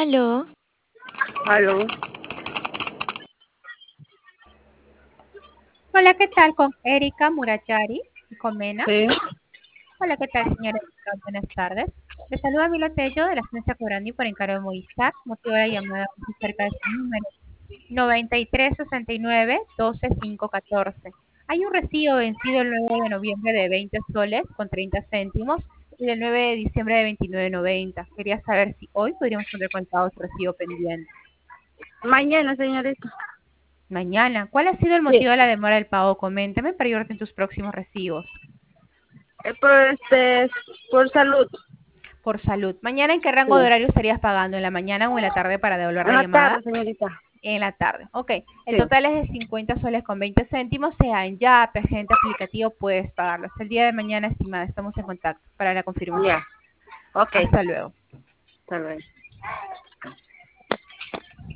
Aló, Aló, Hola, ¿qué tal? Con Erika Murachari y con Mena. sí, Hola, ¿qué tal, señora Erika? Buenas tardes. Le saluda Milo Tello de la agencia Corani por encargo de Movistar. Motivo de la llamada es acerca de su número 9369-12514. Hay un recibo vencido el 9 de noviembre de 20 soles con 30 céntimos y del 9 de diciembre de 29,90. Quería saber si hoy podríamos poner contado su recibo pendiente. mañana, señorita. Mañana. ¿Cuál ha sido el Sí, motivo de la demora del pago? Coméntame para ayudarte en tus próximos recibos. por salud, Por salud. ¿Mañana en qué rango de sí. horario estarías pagando? ¿En la mañana o en la tarde para devolver En la la llamada? tarde, señorita. En la tarde. Ok. El Sí, total es de 50 soles con 20 céntimos, sea en Yape, agente aplicativo, puedes pagarlo. Hasta el día de mañana, estimada. Estamos en contacto para la confirmación. ya, ok, Hasta luego. está bien.